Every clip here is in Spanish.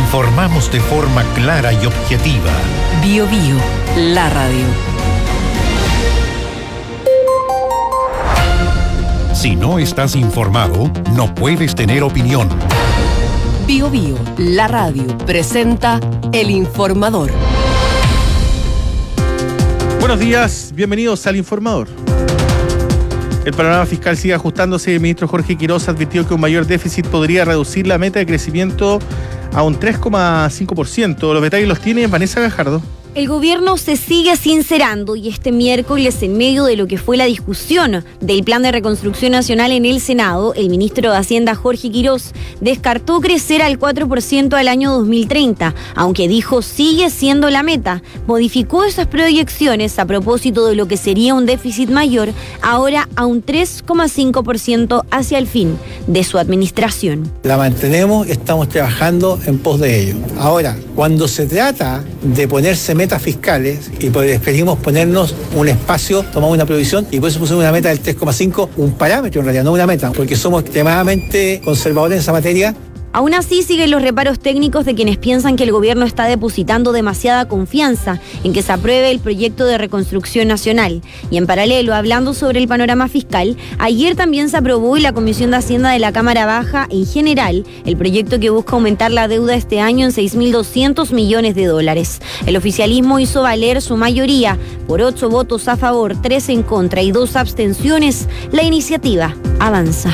Informamos de forma clara y objetiva. Bio Bio, la radio. Si no estás informado, no puedes tener opinión. Bio Bio, la radio, presenta El Informador. Buenos días, bienvenidos al Informador. El panorama fiscal sigue ajustándose y el ministro Jorge Quiroz advirtió que un mayor déficit podría reducir la meta de crecimiento a un 3,5%. Los detalles los tiene Vanessa Gajardo. El gobierno se sigue sincerando y este miércoles, en medio de lo que fue la discusión del Plan de Reconstrucción Nacional en el Senado, el ministro de Hacienda Jorge Quiroz descartó crecer al 4% al año 2030, aunque dijo sigue siendo la meta. Modificó esas proyecciones a propósito de lo que sería un déficit mayor, ahora a un 3,5% hacia el fin de su administración. La mantenemos, estamos trabajando en pos de ello. Ahora, cuando se trata de ponerse metas fiscales y preferimos ponernos un espacio, tomamos una provisión y por eso pusimos una meta del 3,5, un parámetro en realidad, no una meta, porque somos extremadamente conservadores en esa materia. Aún así, siguen los reparos técnicos de quienes piensan que el gobierno está depositando demasiada confianza en que se apruebe el proyecto de reconstrucción nacional. Y en paralelo, hablando sobre el panorama fiscal, ayer también se aprobó en la Comisión de Hacienda de la Cámara Baja, en general, el proyecto que busca aumentar la deuda este año en $6.200 millones. El oficialismo hizo valer su mayoría. Por 8 votos a favor, 3 en contra y 2 abstenciones, la iniciativa avanza.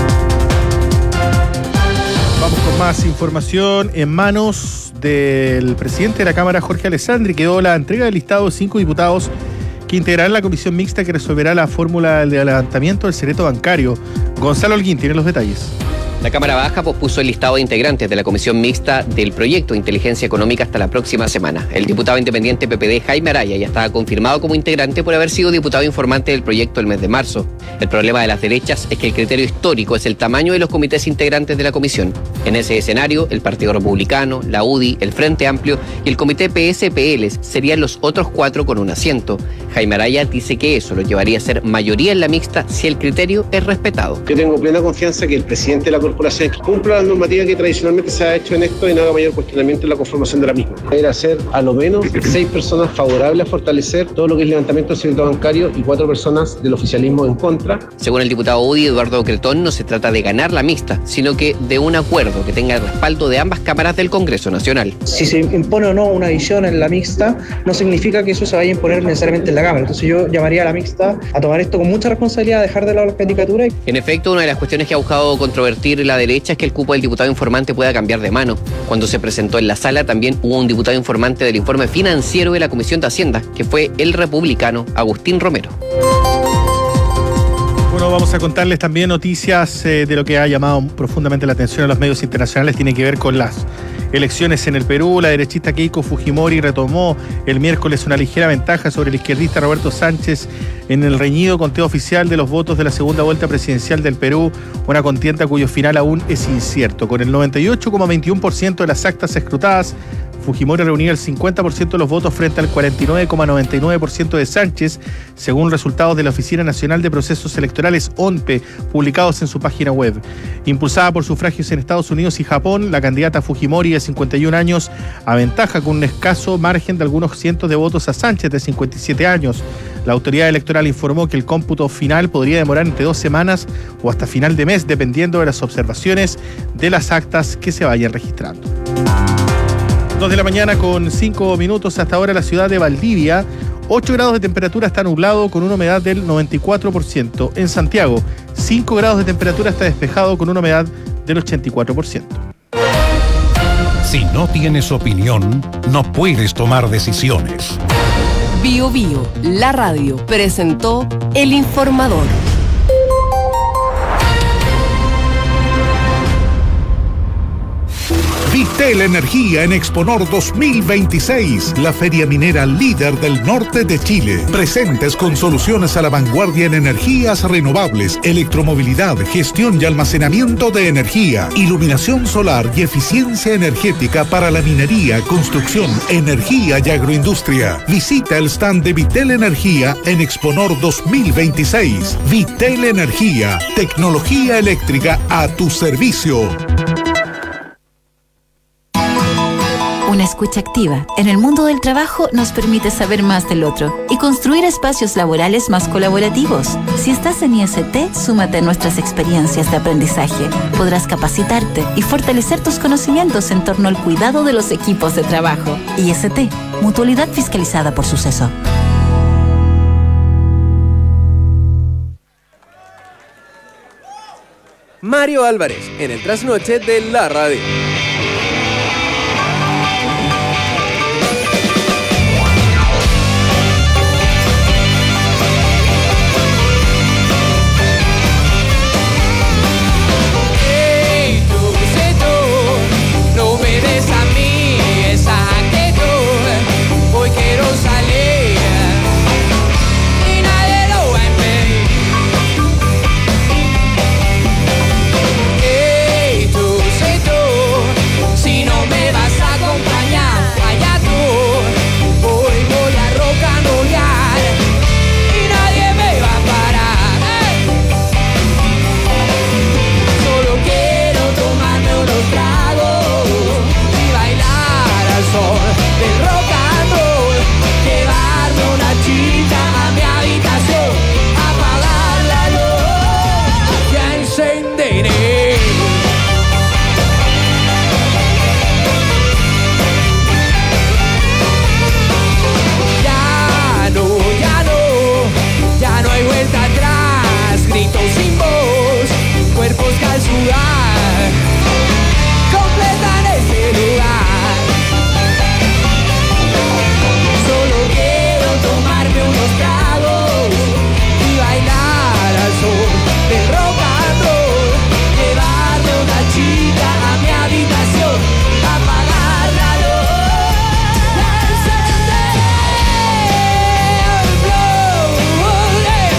Vamos con más información en manos del presidente de la Cámara, Jorge Alessandri. Quedó la entrega del listado de 5 diputados que integrarán la comisión mixta que resolverá la fórmula de levantamiento del secreto bancario. Gonzalo Holguín tiene los detalles. La Cámara Baja pospuso el listado de integrantes de la comisión mixta del proyecto de inteligencia económica hasta la próxima semana. El diputado independiente PPD, Jaime Araya, ya estaba confirmado como integrante por haber sido diputado informante del proyecto el mes de marzo. El problema de las derechas es que el criterio histórico es el tamaño de los comités integrantes de la comisión. En ese escenario, el Partido Republicano, la UDI, el Frente Amplio y el Comité PSPL serían los otros 4 con un asiento. Jaime Araya dice que eso lo llevaría a ser mayoría en la mixta si el criterio es respetado. Yo tengo plena confianza que el presidente de la corporación cumpla la normativa que tradicionalmente se ha hecho en esto y no haga mayor cuestionamiento en la conformación de la misma. Debería ser a lo menos 6 personas favorables a fortalecer todo lo que es levantamiento del secreto bancario y 4 personas del oficialismo en contra. Según el diputado UDI, Eduardo Cretón, no se trata de ganar la mixta, sino que de un acuerdo que tenga el respaldo de ambas cámaras del Congreso Nacional. Si se impone o no una visión en la mixta, no significa que eso se vaya a imponer necesariamente en la Cámara. Entonces yo llamaría a la mixta a tomar esto con mucha responsabilidad, a dejar de lado las candidaturas. En efecto, una de las cuestiones que ha buscado controvertir la derecha es que el cupo del diputado informante pueda cambiar de mano. Cuando se presentó en la sala también hubo un diputado informante del informe financiero de la Comisión de Hacienda, que fue el republicano Agustín Romero. Bueno, vamos a contarles también noticias de lo que ha llamado profundamente la atención a los medios internacionales. Tiene que ver con las elecciones en el Perú. La derechista Keiko Fujimori retomó el miércoles una ligera ventaja sobre el izquierdista Roberto Sánchez en el reñido conteo oficial de los votos de la segunda vuelta presidencial del Perú, una contienda cuyo final aún es incierto. Con el 98,21% de las actas escrutadas, Fujimori reunía el 50% de los votos frente al 49,99% de Sánchez, según resultados de la Oficina Nacional de Procesos Electorales, ONPE, publicados en su página web. Impulsada por sufragios en Estados Unidos y Japón, la candidata Fujimori, de 51 años, aventaja con un escaso margen de algunos cientos de votos a Sánchez, de 57 años. La autoridad electoral informó que el cómputo final podría demorar entre 2 semanas o hasta final de mes, dependiendo de las observaciones de las actas que se vayan registrando. 2 de la mañana con 5 minutos. Hasta ahora la ciudad de Valdivia, 8 grados de temperatura, está nublado con una humedad del 94%. En Santiago, 5 grados de temperatura, está despejado con una humedad del 84%. Si no tienes opinión, no puedes tomar decisiones. Bio Bio, la radio, presentó El Informador. Vitel Energía en Exponor 2026, la feria minera líder del norte de Chile. Presentes con soluciones a la vanguardia en energías renovables, electromovilidad, gestión y almacenamiento de energía, iluminación solar y eficiencia energética para la minería, construcción, energía y agroindustria. Visita el stand de Vitel Energía en Exponor 2026. Vitel Energía, tecnología eléctrica a tu servicio. escucha activa en el mundo del trabajo nos permite saber más del otro y construir espacios laborales más colaborativos. Si estás en IST, súmate a nuestras experiencias de aprendizaje. Podrás capacitarte y fortalecer tus conocimientos en torno al cuidado de los equipos de trabajo. IST, Mutualidad fiscalizada por Suceso. Mario Álvarez, en el trasnoche de la radio. Hey, tú, sé tú, no me des a mí esa actitud. Hoy quiero salir y nadie lo va a impedir. Hey, tú, sé tú, si no me vas a acompañar, allá tú. Hoy voy a rock and rollar y nadie me va a parar. Hey. Solo quiero tomarme unos tragos y bailar al son del rock and roll. Llevarme una chica a mi habitación, apagar la luz, ya encenderé. Ya no hay vuelta atrás, gritos sin voz, cuerpos que al sudar completan este lugar. Solo quiero tomarme unos tragos y bailar al son del rock and roll. Llevarme una chica a mi habitación, apagar la luz, encenderé el flow, yeah.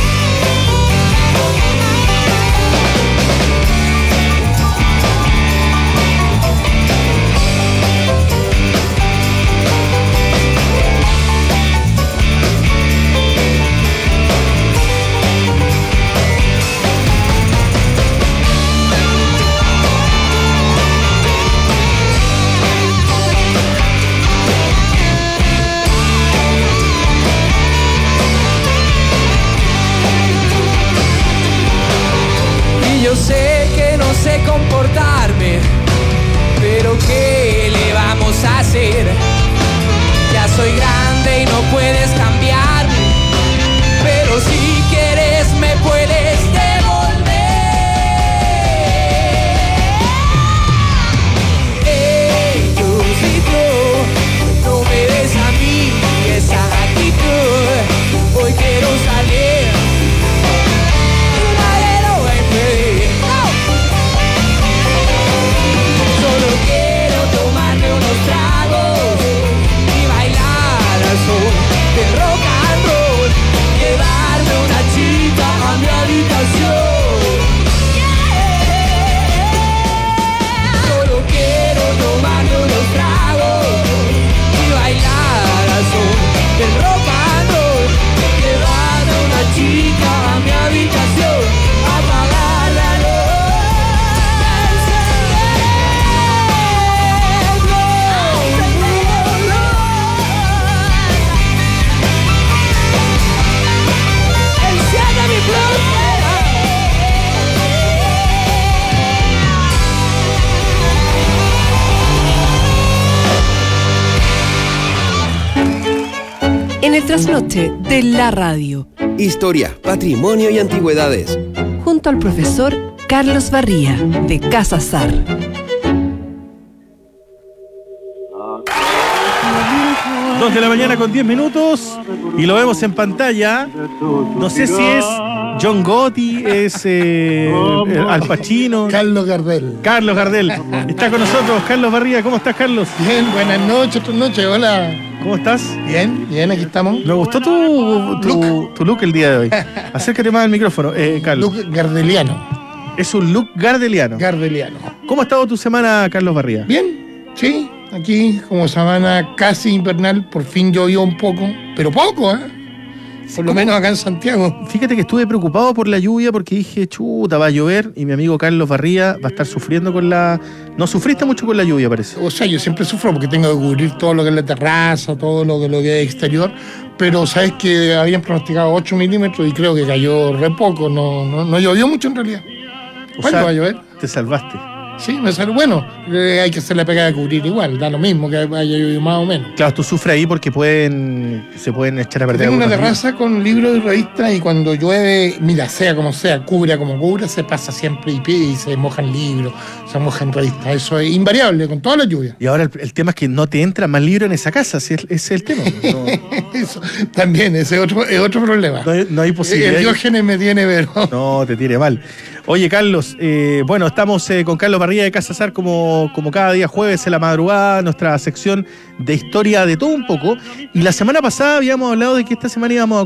Y yo sé que no sé comportarme, pero ¿qué le vamos a hacer? Ya soy grande y no puedes cambiarme, pero si quieres me puedes devolver. Hey, tú, si tú no me des a mí esa actitud, hoy quiero salir y nadie lo va a impedir. No. Solo quiero tomarme unos tragos y bailar al son del rock and roll. Llevarme una chica a mi habitación. Solo quiero tomarme unos tragos y bailar al son del rock and roll. Llevarme una chica a mi habitación, apagar la luz, encenderé el glow, enciende mi flow. En el trasnoche de la radio, Historia, patrimonio y antigüedades. junto al profesor Carlos Barría, de Casa Sar. 2 de la mañana con 10 minutos y lo vemos en pantalla. No sé si es John Gotti, es Al Pacino. Carlos Gardel. Carlos Gardel. Está con nosotros Carlos Barría. ¿Cómo estás, Carlos? Bien, buenas noches, otras noches, hola. ¿Cómo estás? Bien, bien, aquí estamos. Me gustó tu look el día de hoy. Acércate más al micrófono, Carlos. Look gardeliano. Es un look gardeliano. Gardeliano. ¿Cómo ha estado tu semana, Carlos Barría? Bien, sí. Aquí, como semana casi invernal, por fin llovió un poco. Pero poco, ¿eh? Por lo menos acá en Santiago. Fíjate que estuve preocupado por la lluvia porque dije, chuta, va a llover y mi amigo Carlos Barría va a estar sufriendo con la... No sufriste mucho con la lluvia, parece. O sea, yo siempre sufro porque tengo que cubrir todo lo que es la terraza, todo lo que es exterior, pero sabes que habían pronosticado 8 milímetros y creo que cayó re poco, no llovió mucho en realidad. ¿Cuándo va a llover? Te salvaste. Sí, me salió. Bueno, hay que hacer la pegada de cubrir igual, da lo mismo que haya llovido más o menos. Claro, tú sufres ahí porque se pueden echar a perder. Tengo una terraza con libros y revistas y cuando llueve, mira, sea como sea, cubra como cubra, se pasa siempre y se mojan libros, se mojan revistas. Eso es invariable con toda la lluvia. Y ahora el tema es que no te entra más libro en esa casa, ese es el tema. No. Eso también, ese es otro problema. No hay posibilidad. El Diógenes me tiene, pero... No, te tiene mal. Oye, Carlos, bueno, estamos con Carlos Barría de Casa Sar como cada día jueves en la madrugada, nuestra sección de historia de todo un poco. Y la semana pasada habíamos hablado de que esta semana íbamos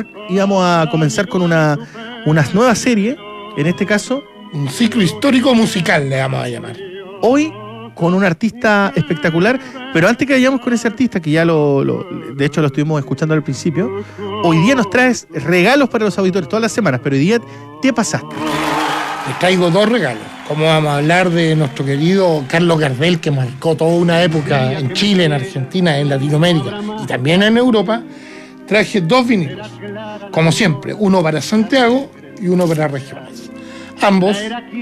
a comenzar con una nueva serie, en este caso... Un ciclo histórico musical le vamos a llamar. Hoy con un artista espectacular, pero antes que vayamos con ese artista, que ya de hecho lo estuvimos escuchando al principio, hoy día nos traes regalos para los auditores todas las semanas, pero hoy día te pasaste. Les traigo 2 regalos. Como vamos a hablar de nuestro querido Carlos Gardel, que marcó toda una época en Chile, en Argentina, en Latinoamérica y también en Europa, traje 2 vinilos. Como siempre, uno para Santiago y uno para regiones. Ambos,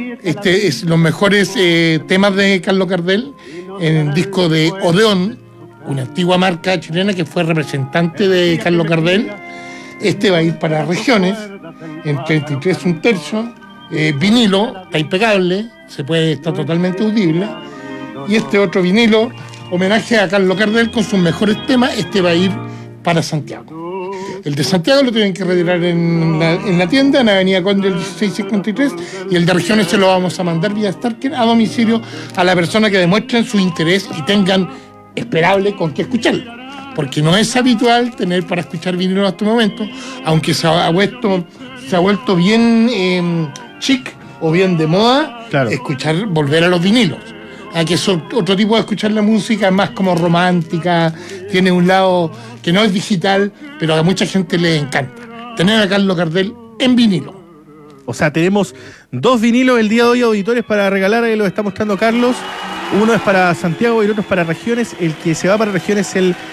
es los mejores temas de Carlos Gardel en el disco de Odeón, una antigua marca chilena que fue representante de Carlos Gardel. Este va a ir para regiones, en 33 1/3. Vinilo, está impecable, está totalmente audible. Y este otro vinilo, homenaje a Carlos Gardel con sus mejores temas, este va a ir para Santiago. El de Santiago lo tienen que retirar en la tienda, en Avenida Conde 1653, y el de regiones se lo vamos a mandar vía Starker a domicilio a la persona que demuestren su interés y tengan esperable con qué escucharlo. Porque no es habitual tener para escuchar vinilo en este momento, aunque se ha vuelto bien chic o bien de moda, claro, volver a los vinilos. Que es otro tipo de escuchar la música, más como romántica, tiene un lado que no es digital, pero a mucha gente le encanta. Tener a Carlos Gardel en vinilo. O sea, tenemos 2 vinilos el día de hoy, auditores, para regalar, ahí lo está mostrando Carlos. Uno es para Santiago y el otro es para regiones. El que se va para regiones es el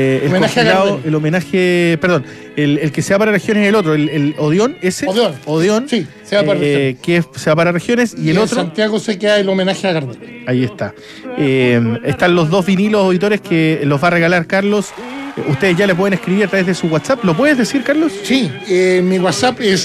que se va para regiones es el otro, el Odeón, ese. Odeón. Sí, se va para regiones. Que se va para regiones y el otro. En Santiago se queda el homenaje a Gardel. Ahí está. Están los 2 vinilos, auditores, que los va a regalar Carlos. Ustedes ya le pueden escribir a través de su WhatsApp. ¿Lo puedes decir, Carlos? Sí, mi WhatsApp es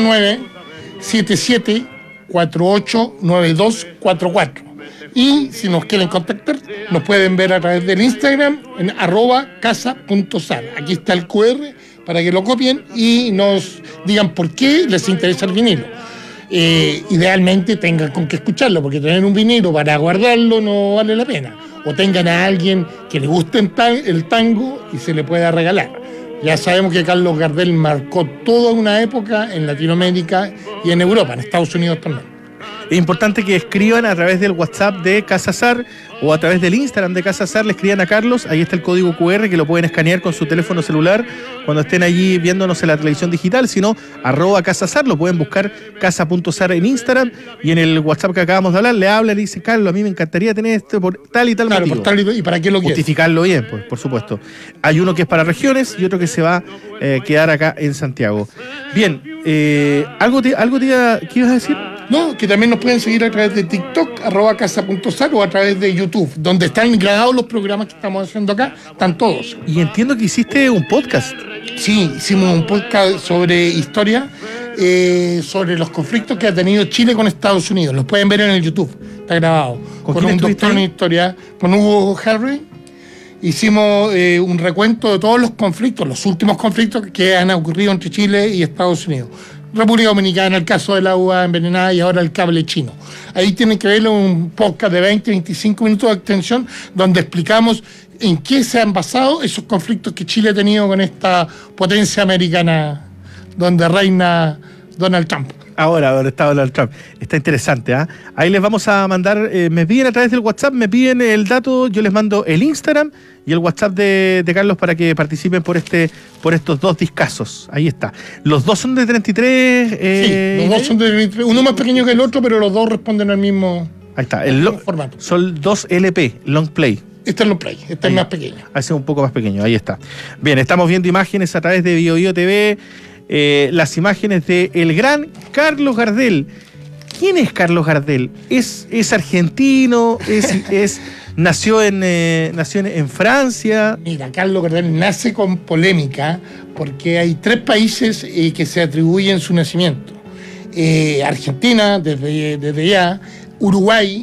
0977489244. Y si nos quieren contactar, nos pueden ver a través del Instagram en @casa.sar. Aquí está el QR para que lo copien y nos digan por qué les interesa el vinilo. Idealmente tengan con qué escucharlo, porque tener un vinilo para guardarlo no vale la pena. O tengan a alguien que le guste el tango y se le pueda regalar. Ya sabemos que Carlos Gardel marcó toda una época en Latinoamérica y en Europa, en Estados Unidos también. Es importante que escriban a través del WhatsApp de Casa Sar o a través del Instagram de Casa Sar, le escriban a Carlos, ahí está el código QR que lo pueden escanear con su teléfono celular cuando estén allí viéndonos en la televisión digital, sino @Casa Sar, lo pueden buscar casa.sar en Instagram y en el WhatsApp que acabamos de hablar, le hablan y dice, Carlos, a mí me encantaría tener esto por tal y tal motivo. Por tal y para qué lo quieres. Justificarlo bien, pues, por supuesto. Hay uno que es para regiones y otro que se va a quedar acá en Santiago. Bien, ¿algo ¿qué ibas a decir? No, que también nos pueden seguir a través de TikTok, @casa.sar o a través de YouTube, donde están grabados los programas que estamos haciendo acá, están todos. Y entiendo que hiciste un podcast. Sí, hicimos un podcast sobre historia, sobre los conflictos que ha tenido Chile con Estados Unidos. Los pueden ver en el YouTube, está grabado. Con un doctor en historia, con Hugo Harry. Hicimos un recuento de todos los conflictos, los últimos conflictos que han ocurrido entre Chile y Estados Unidos. República Dominicana, el caso del agua envenenada y ahora el cable chino. Ahí tienen que ver un podcast de 20-25 minutos de extensión donde explicamos en qué se han basado esos conflictos que Chile ha tenido con esta potencia americana donde reina Donald Trump. Ahora está Donald Trump. Está interesante, ¿ah? Ahí les vamos a mandar, me piden a través del WhatsApp, me piden el dato, yo les mando el Instagram y el WhatsApp de Carlos para que participen por estos dos discazos. Ahí está. Los dos son de 33. Sí, los dos son de 33. Uno más pequeño que el otro, pero los dos responden al mismo. Ahí está. Formato. Son 2 LP, Long Play. Este es Long Play, este es más pequeño. Hace un poco más pequeño, ahí está. Bien, estamos viendo imágenes a través de BioBio TV. Las imágenes de el gran Carlos Gardel. ¿Quién es Carlos Gardel? ¿Es argentino? ¿Nació en Francia? Mira, Carlos Gardel nace con polémica porque hay 3 países que se atribuyen su nacimiento. Argentina, desde ya, Uruguay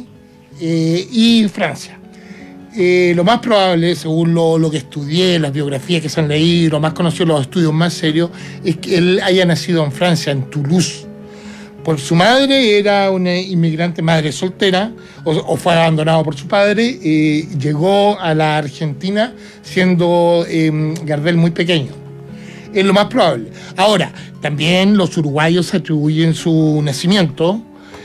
y Francia. Lo más probable, según lo que estudié, las biografías que se han leído, lo más conocido, los estudios más serios, es que él haya nacido en Francia, en Toulouse. Por su madre, era una inmigrante, madre soltera, o fue abandonado por su padre, llegó a la Argentina siendo Gardel muy pequeño. Es lo más probable. Ahora, también los uruguayos atribuyen su nacimiento,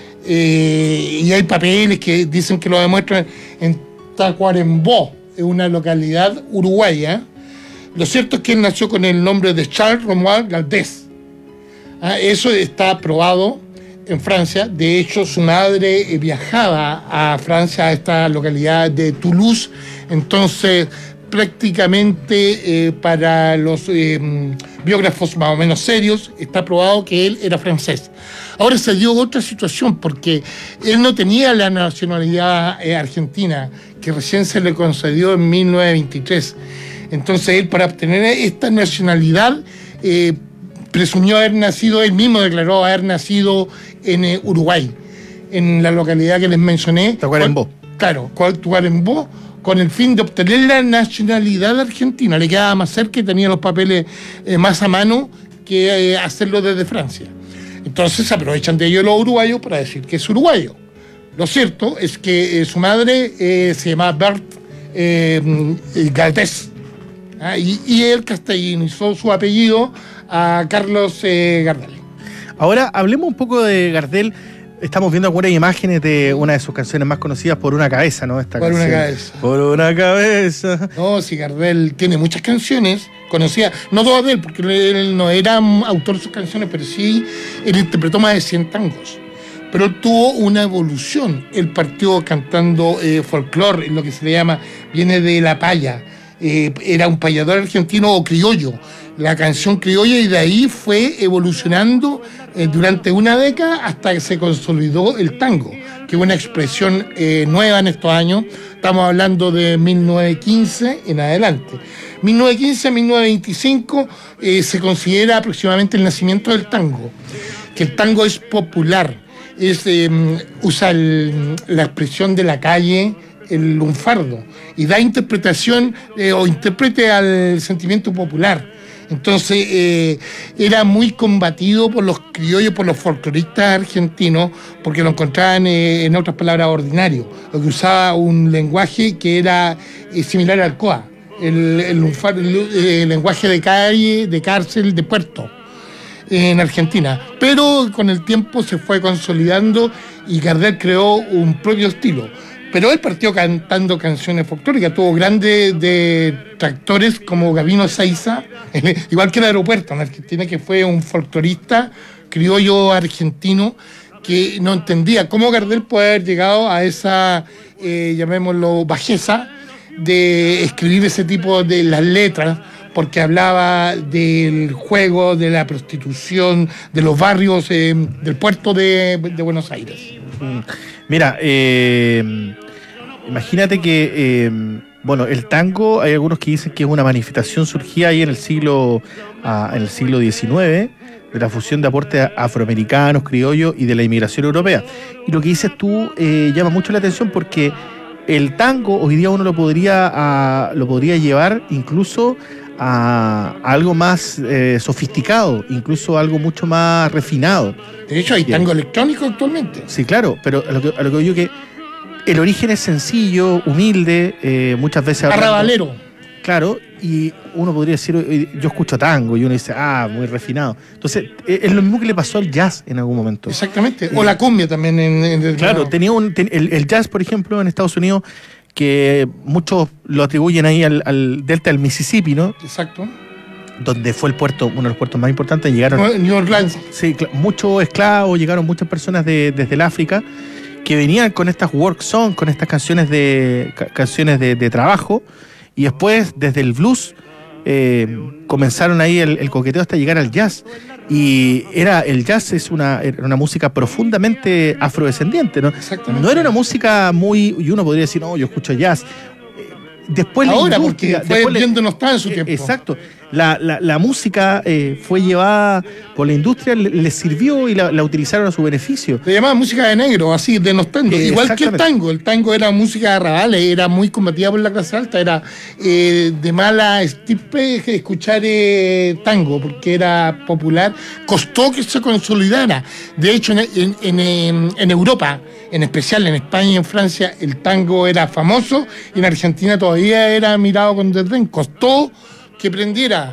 y hay papeles que dicen que lo demuestran en Tacuarembó, es una localidad uruguaya. Lo cierto es que él nació con el nombre de Charles Romuald Galdés. Eso está aprobado en Francia. De hecho, su madre viajaba a Francia, a esta localidad de Toulouse. Entonces, prácticamente para los biógrafos más o menos serios, está probado que él era francés. Ahora se dio otra situación, porque él no tenía la nacionalidad argentina, que recién se le concedió en 1923. Entonces él, para obtener esta nacionalidad, presumió haber nacido, él mismo declaró haber nacido en Uruguay, en la localidad que les mencioné. Tacuarembó. Claro, Tacuarembó, con el fin de obtener la nacionalidad argentina. Le quedaba más cerca y tenía los papeles más a mano que hacerlo desde Francia. Entonces aprovechan de ello los uruguayos para decir que es uruguayo. Lo cierto es que su madre se llama Berthe Galdés, y él castellanizó su apellido a Carlos Gardel. Ahora hablemos un poco de Gardel. Estamos viendo algunas imágenes de una de sus canciones más conocidas, Por una cabeza, ¿no? Esta Por canción. una cabeza. Por una cabeza. No, sí, Gardel tiene muchas canciones conocidas, no todas de él, porque él no era autor de sus canciones, pero sí, él interpretó más de 100 tangos. Pero él tuvo una evolución. Él partió cantando folclore, lo que se le llama, viene de la paya. Era un payador argentino o criollo, la canción criolla, y de ahí fue evolucionando durante una década hasta que se consolidó el tango, que es una expresión nueva en estos años. Estamos hablando de 1915 en adelante. 1915 a 1925 se considera aproximadamente el nacimiento del tango, que el tango es popular, usa la expresión de la calle, el lunfardo, y da interpretación o intérprete al sentimiento popular. Entonces era muy combatido por los criollos, por los folcloristas argentinos, porque lo encontraban, en otras palabras, ordinario, lo que usaba un lenguaje que era similar al COA, el lenguaje de calle, de cárcel, de puerto, en Argentina. Pero con el tiempo se fue consolidando y Gardel creó un propio estilo. Pero él partió cantando canciones folclóricas, tuvo grandes detractores como Gabino Seiza, igual que el Aeropuerto en Argentina, que fue un folclorista criollo argentino que no entendía cómo Gardel puede haber llegado a esa, llamémoslo, bajeza de escribir ese tipo de las letras, porque hablaba del juego, de la prostitución, de los barrios del puerto de Buenos Aires. Mira, imagínate que, el tango, hay algunos que dicen que es una manifestación surgida ahí en el siglo XIX, de la fusión de aportes afroamericanos, criollos y de la inmigración europea. Y lo que dices tú llama mucho la atención, porque el tango hoy día uno lo podría llevar incluso a algo más sofisticado, incluso algo mucho más refinado. De hecho, hay tango electrónico actualmente. Sí, claro, pero a lo que digo que el origen es sencillo, humilde, muchas veces... Arrabalero. Claro, y uno podría decir, yo escucho tango, y uno dice, muy refinado. Entonces, es lo mismo que le pasó al jazz en algún momento. Exactamente, o la cumbia también. Claro, tenía el jazz, por ejemplo, en Estados Unidos, que muchos lo atribuyen ahí al delta del Mississippi, ¿no? Exacto. Donde fue uno de los puertos más importantes. Llegaron New Orleans. Sí, muchos esclavos, llegaron muchas personas desde el África que venían con estas work songs, con estas canciones de trabajo, y después desde el blues comenzaron ahí el coqueteo hasta llegar al jazz. Y el jazz era una música profundamente afrodescendiente, ¿no? Exactamente. No era una música y uno podría decir, no, yo escucho jazz. Después ahora, porque no estaba en su tiempo. Exacto. La música fue llevada por la industria, le sirvió y la utilizaron a su beneficio. Se llamaba música de negro, así, denostando. Igual que el tango. El tango era música de arrabales, era muy combatida por la clase alta, era de mala estirpe escuchar tango, porque era popular. Costó que se consolidara. De hecho, en Europa, en especial en España y en Francia, el tango era famoso, y en Argentina todavía era mirado con desdén. Costó que prendiera,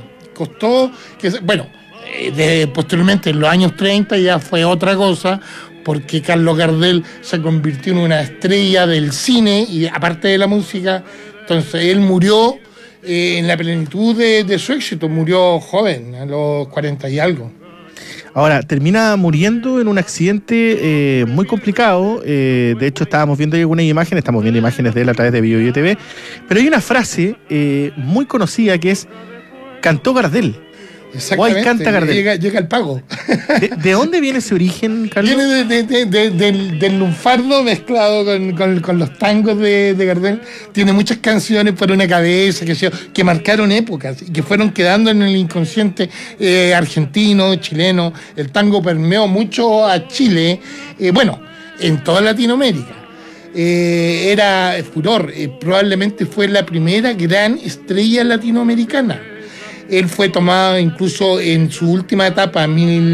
posteriormente en los años 30 ya fue otra cosa, porque Carlos Gardel se convirtió en una estrella del cine y aparte de la música. Entonces él murió en la plenitud de su éxito, murió joven, a los 40 y algo. Ahora, termina muriendo en un accidente muy complicado. De hecho, estábamos viendo algunas imágenes, estamos viendo imágenes de él a través de BioBio TV, pero hay una frase muy conocida que es: cantó Gardel. Exactamente, canta Gardel. Llega el pago. ¿De dónde viene ese origen, Carlos? Viene del lunfardo mezclado con los tangos de Gardel. Tiene muchas canciones por una cabeza que marcaron épocas y que fueron quedando en el inconsciente argentino, chileno. El tango permeó mucho a Chile, en toda Latinoamérica. Era furor, probablemente fue la primera gran estrella latinoamericana. Él fue tomado incluso en su última etapa,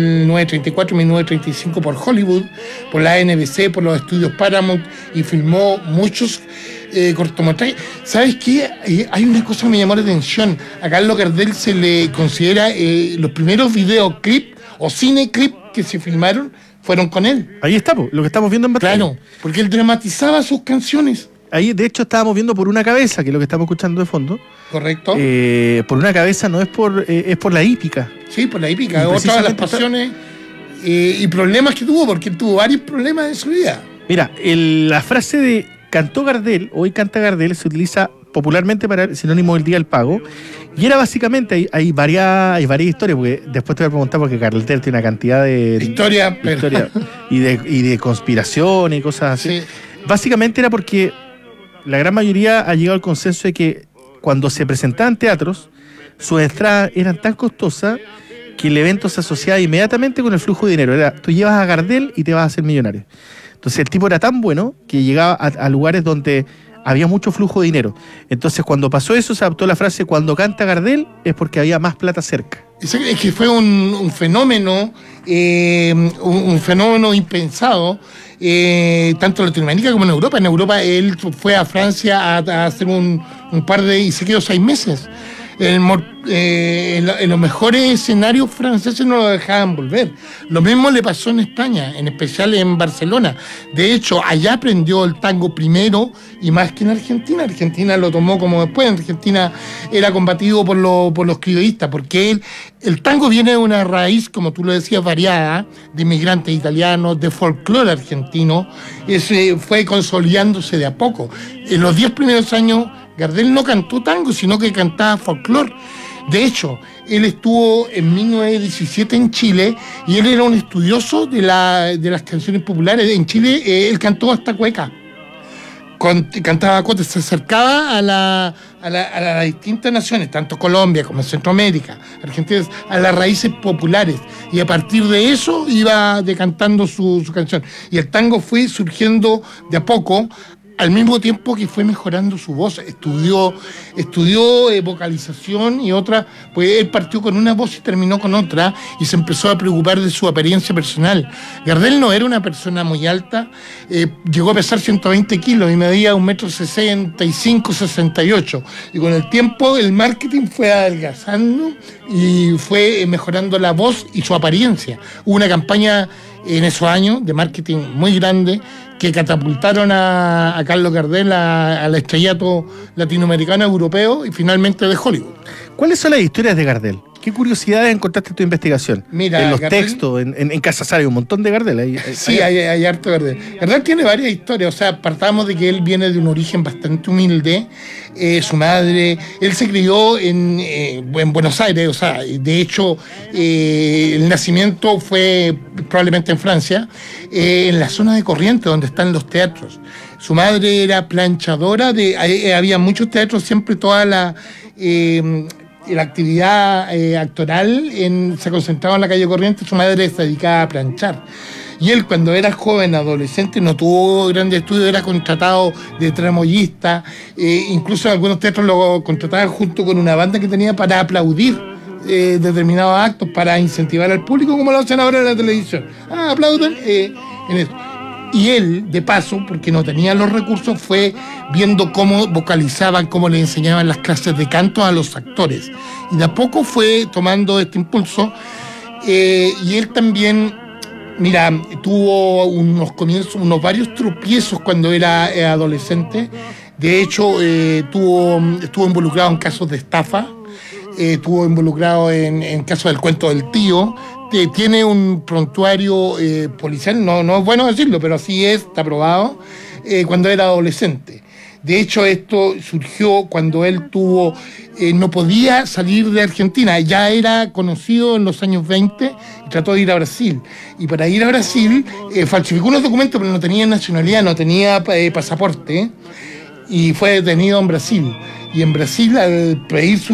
1934-1935, por Hollywood, por la NBC, por los estudios Paramount, y filmó muchos cortometrajes. ¿Sabes qué? Hay una cosa que me llamó la atención. A Carlos Gardel se le considera los primeros videoclips o cineclips que se filmaron fueron con él. Ahí está, lo que estamos viendo en pantalla. Claro, porque él dramatizaba sus canciones. Ahí, de hecho, estábamos viendo Por una cabeza, que es lo que estamos escuchando de fondo. Correcto. Por una cabeza no es es por la hípica. Sí, por la hípica. Otra de las pasiones y problemas que tuvo, porque él tuvo varios problemas en su vida. Mira, la frase de cantó Gardel, hoy canta Gardel, se utiliza popularmente para el sinónimo del Día del Pago. Y era básicamente, hay varias historias, porque después te voy a preguntar, porque Gardel tiene una cantidad de historia y de conspiración y cosas así. Sí. Básicamente era porque la gran mayoría ha llegado al consenso de que cuando se presentaban teatros, sus entradas eran tan costosas que el evento se asociaba inmediatamente con el flujo de dinero. Tú llevas a Gardel y te vas a hacer millonario. Entonces el tipo era tan bueno que llegaba a lugares donde había mucho flujo de dinero. Entonces cuando pasó eso, se adoptó la frase: cuando canta Gardel es porque había más plata cerca. Es que fue un fenómeno, un fenómeno impensado, tanto en Latinoamérica como en Europa. En Europa él fue a Francia a hacer un par y se quedó 6 meses. En los mejores escenarios franceses no lo dejaban volver. Lo mismo le pasó en España, en especial en Barcelona. De hecho, allá aprendió el tango primero y más que en Argentina. Argentina lo tomó como después. En Argentina era combatido por los criollistas, porque el tango viene de una raíz, como tú lo decías, variada, de inmigrantes italianos, de folclore argentino. Fue consolidándose de a poco. En los 10 primeros años, Gardel no cantó tango, sino que cantaba folclore. De hecho, él estuvo en 1917 en Chile y él era un estudioso de las canciones populares. En Chile él cantó hasta cueca. Cantaba cotes, se acercaba a las distintas naciones, tanto Colombia como Centroamérica, Argentina, a las raíces populares. Y a partir de eso iba decantando su canción. Y el tango fue surgiendo de a poco al mismo tiempo que fue mejorando su voz. Estudió vocalización y otra, pues él partió con una voz y terminó con otra, y se empezó a preocupar de su apariencia personal. Gardel no era una persona muy alta, llegó a pesar 120 kilos y medía 1,65 m, 68. Y con el tiempo el marketing fue adelgazando y fue mejorando la voz y su apariencia. Hubo una campaña en esos años de marketing muy grande que catapultaron a Carlos Gardel al estrellato latinoamericano, europeo y finalmente de Hollywood. ¿Cuáles son las historias de Gardel? ¿Qué curiosidades encontraste en tu investigación? Mira, en los Gardel, textos, en Casasar hay un montón de Gardel. Hay harto Gardel. Gardel tiene varias historias, o sea, partamos de que él viene de un origen bastante humilde. Su madre, él se crió en Buenos Aires, o sea, de hecho, el nacimiento fue probablemente en Francia, en la zona de Corrientes, donde están los teatros. Su madre era planchadora, había muchos teatros, siempre toda la actividad actoral se concentraba en la calle Corrientes. Su madre se dedicaba a planchar. Y él, cuando era joven, adolescente, no tuvo grandes estudios, era contratado de tramoyista, incluso en algunos teatros lo contrataban junto con una banda que tenía para aplaudir determinados actos, para incentivar al público, como lo hacen ahora en la televisión. Aplauden en eso. Y él, de paso, porque no tenía los recursos, fue viendo cómo vocalizaban, cómo le enseñaban las clases de canto a los actores. Y de a poco fue tomando este impulso. Y él también, mira, tuvo unos varios tropiezos cuando era adolescente. De hecho, estuvo involucrado en casos de estafa. Estuvo involucrado en casos del cuento del tío. Tiene un prontuario policial, no es bueno decirlo, pero así es, está probado, cuando era adolescente. De hecho, esto surgió cuando él no podía salir de Argentina, ya era conocido en los años 20 y trató de ir a Brasil. Y para ir a Brasil falsificó unos documentos, pero no tenía nacionalidad, no tenía pasaporte, y fue detenido en Brasil. Y en Brasil, al pedir su